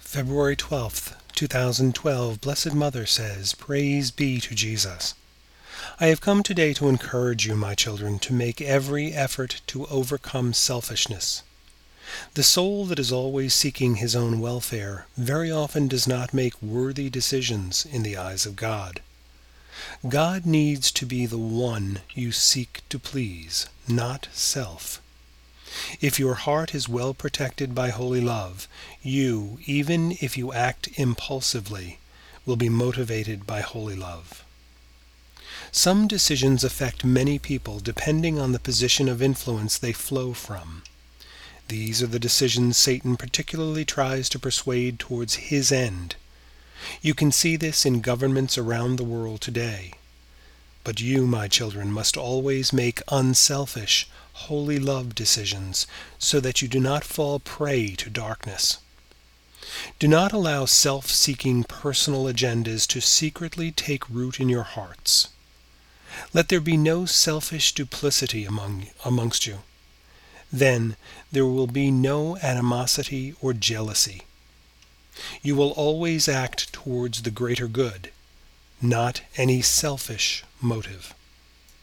February 12th, 2012, Blessed Mother says, Praise be to Jesus. I have come today to encourage you, my children, to make every effort to overcome selfishness. The soul that is always seeking his own welfare very often does not make worthy decisions in the eyes of God. God needs to be the one you seek to please, not self. If your heart is well protected by holy love, you, even if you act impulsively, will be motivated by holy love. Some decisions affect many people depending on the position of influence they flow from. These are the decisions Satan particularly tries to persuade towards his end. You can see this in governments around the world today. But you, my children, must always make unselfish, holy love decisions so that you do not fall prey to darkness. Do not allow self-seeking personal agendas to secretly take root in your hearts. Let there be no selfish duplicity amongst you. Then there will be no animosity or jealousy. You will always act towards the greater good, not any selfish motive.